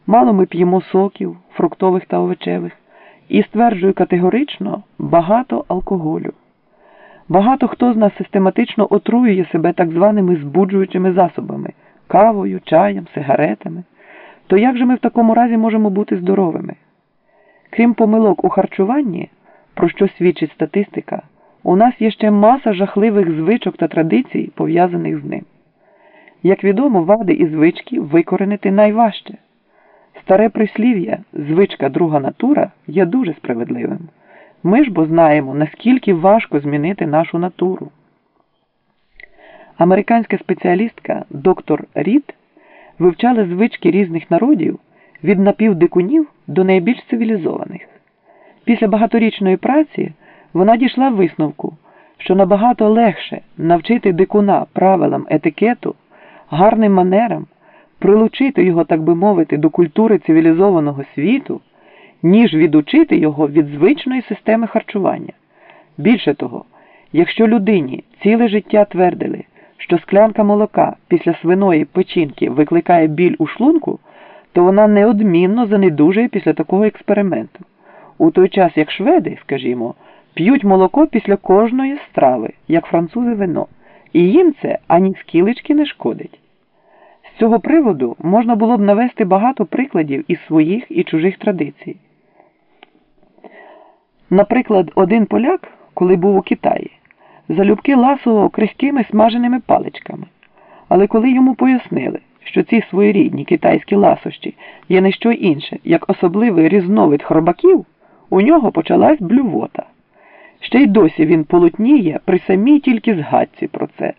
Мало ми п'ємо соків, фруктових та овочевих, і, стверджую категорично, багато алкоголю. Багато хто з нас систематично отруює себе так званими збуджуючими засобами – кавою, чаєм, сигаретами. То як же ми в такому разі можемо бути здоровими? Крім помилок у харчуванні, про що свідчить статистика, у нас є ще маса жахливих звичок та традицій, пов'язаних з ним. Як відомо, вади і звички викоренити найважче. Старе прислів'я «звичка – друга натура» є дуже справедливим. Ми ж бо знаємо, наскільки важко змінити нашу натуру. Американська спеціалістка доктор Рід вивчала звички різних народів від напівдикунів до найбільш цивілізованих. Після багаторічної праці вона дійшла висновку, що набагато легше навчити дикуна правилам етикету, гарним манерам, прилучити його, так би мовити, до культури цивілізованого світу, ніж відучити його від звичної системи харчування. Більше того, якщо людині ціле життя твердили, що склянка молока після свиної печінки викликає біль у шлунку, то вона неодмінно занедужає після такого експерименту. У той час, як шведи, скажімо, п'ють молоко після кожної страви, як французи вино, і їм це ані скілечки не шкодить. З цього приводу можна було б навести багато прикладів із своїх і чужих традицій. Наприклад, один поляк, коли був у Китаї, залюбки ласував крихкими смаженими паличками. Але коли йому пояснили, що ці своєрідні китайські ласощі є не що інше, як особливий різновид хробаків, у нього почалась блювота. Ще й досі він полотніє при самій тільки згадці про це.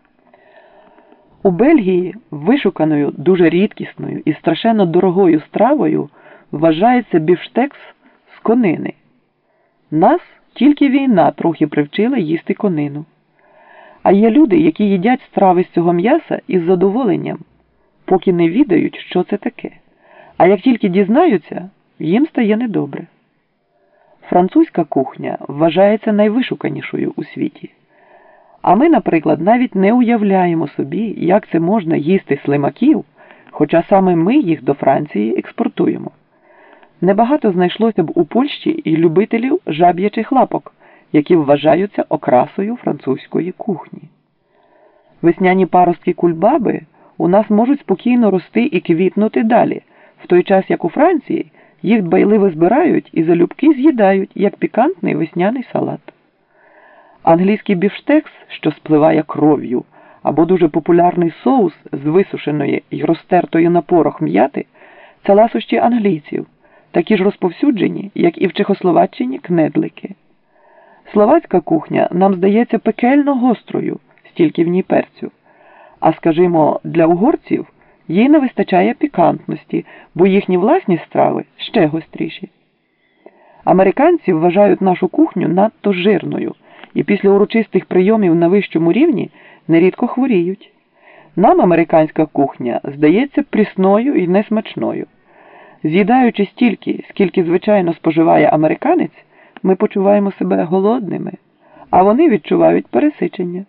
У Бельгії вишуканою, дуже рідкісною і страшенно дорогою стравою вважається бівштекс з конини. Нас тільки війна трохи привчила їсти конину. А є люди, які їдять страви з цього м'яса із задоволенням, поки не відають, що це таке. А як тільки дізнаються, їм стає недобре. Французька кухня вважається найвишуканішою у світі. А ми, наприклад, навіть не уявляємо собі, як це можна їсти слимаків, хоча саме ми їх до Франції експортуємо. Небагато знайшлося б у Польщі і любителів жаб'ячих лапок, які вважаються окрасою французької кухні. Весняні паростки кульбаби у нас можуть спокійно рости і квітнути далі, в той час як у Франції їх дбайливо збирають і залюбки з'їдають, як пікантний весняний салат. Англійський бівштекс, що спливає кров'ю, або дуже популярний соус з висушеної й розтертої на порох м'яти – це ласощі англійців, такі ж розповсюджені, як і в Чехословаччині кнедлики. Словацька кухня нам здається пекельно гострою, стільки в ній перцю. А, скажімо, для угорців їй не вистачає пікантності, бо їхні власні страви ще гостріші. Американці вважають нашу кухню надто жирною і після урочистих прийомів на вищому рівні нерідко хворіють. Нам американська кухня здається прісною і несмачною. З'їдаючи стільки, скільки звичайно споживає американець, ми почуваємо себе голодними, а вони відчувають пересичення.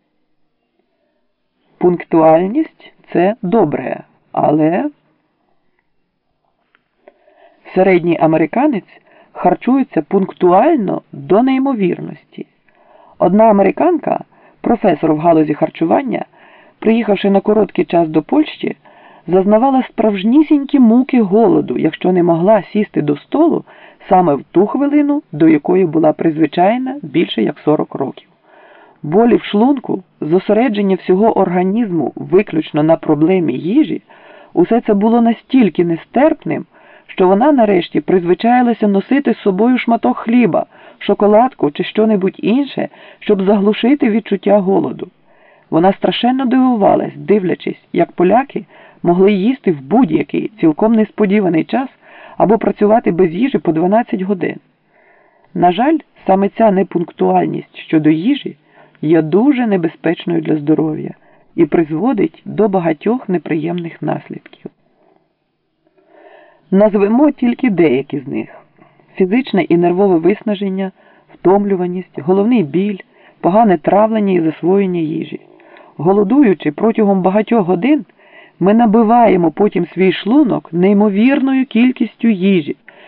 Пунктуальність – це добре, але середній американець харчується пунктуально до неймовірності. Одна американка, професор в галузі харчування, приїхавши на короткий час до Польщі, зазнавала справжнісінькі муки голоду, якщо не могла сісти до столу саме в ту хвилину, до якої була призвичайна більше як 40 років. Болі в шлунку, зосередження всього організму виключно на проблемі їжі, усе це було настільки нестерпним, що вона нарешті призвичаїлася носити з собою шматок хліба, шоколадку чи що-небудь інше, щоб заглушити відчуття голоду. Вона страшенно дивувалась, дивлячись, як поляки могли їсти в будь-який цілком несподіваний час або працювати без їжі по 12 годин. На жаль, саме ця непунктуальність щодо їжі є дуже небезпечною для здоров'я і призводить до багатьох неприємних наслідків. Назвемо тільки деякі з них. Фізичне і нервове виснаження, втомлюваність, головний біль, погане травлення і засвоєння їжі. Голодуючи протягом багатьох годин, Ми набиваємо потім свій шлунок неймовірною кількістю їжі,